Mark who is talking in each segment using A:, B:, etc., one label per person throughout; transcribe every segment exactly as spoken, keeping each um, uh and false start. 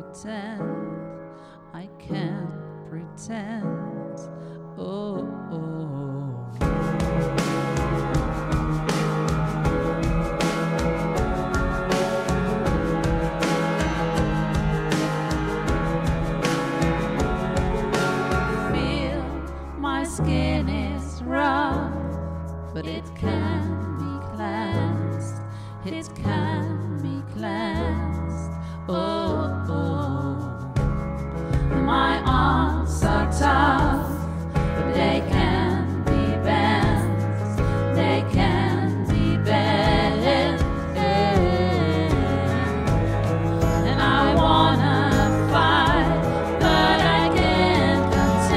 A: pretend, I can't pretend. Oh, oh. Feel my skin is rough, but it can be cleansed. It can be cleansed. Oh, oh. My arms are tough, but they can be bent. They can be bent. And I wanna fight, but I can't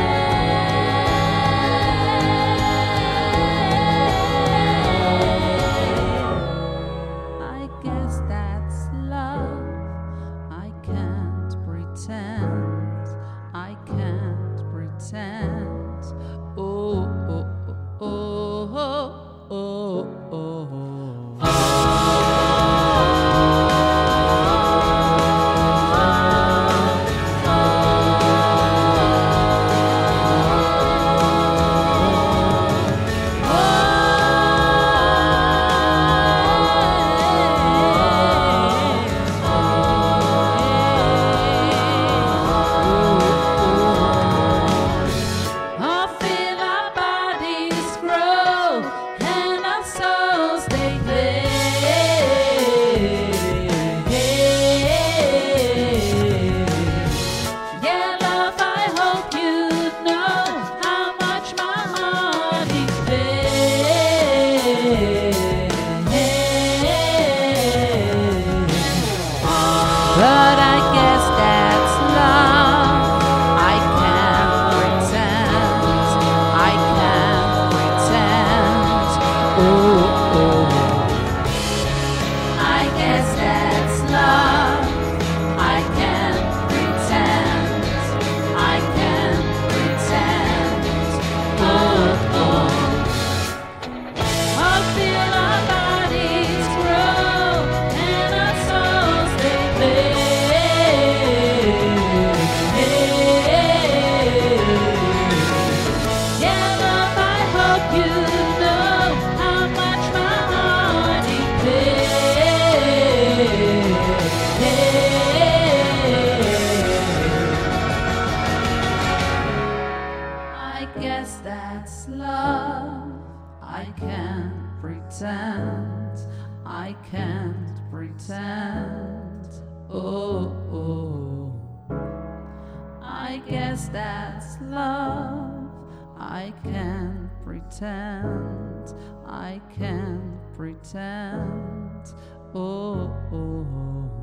A: contain. I guess that's love. I can't pretend. I can't pretend. Oh, oh, oh, oh, oh, oh, oh. But I guess that's love. I can't pretend. I can't pretend. Oh, oh. I guess that's love. I can't pretend. I can't pretend. Oh, oh. I feel our bodies grow and our souls they play. I guess that's love. I can't pretend. I can't pretend. Oh, oh. I guess that's love. I can't pretend. I can't pretend. Oh, oh.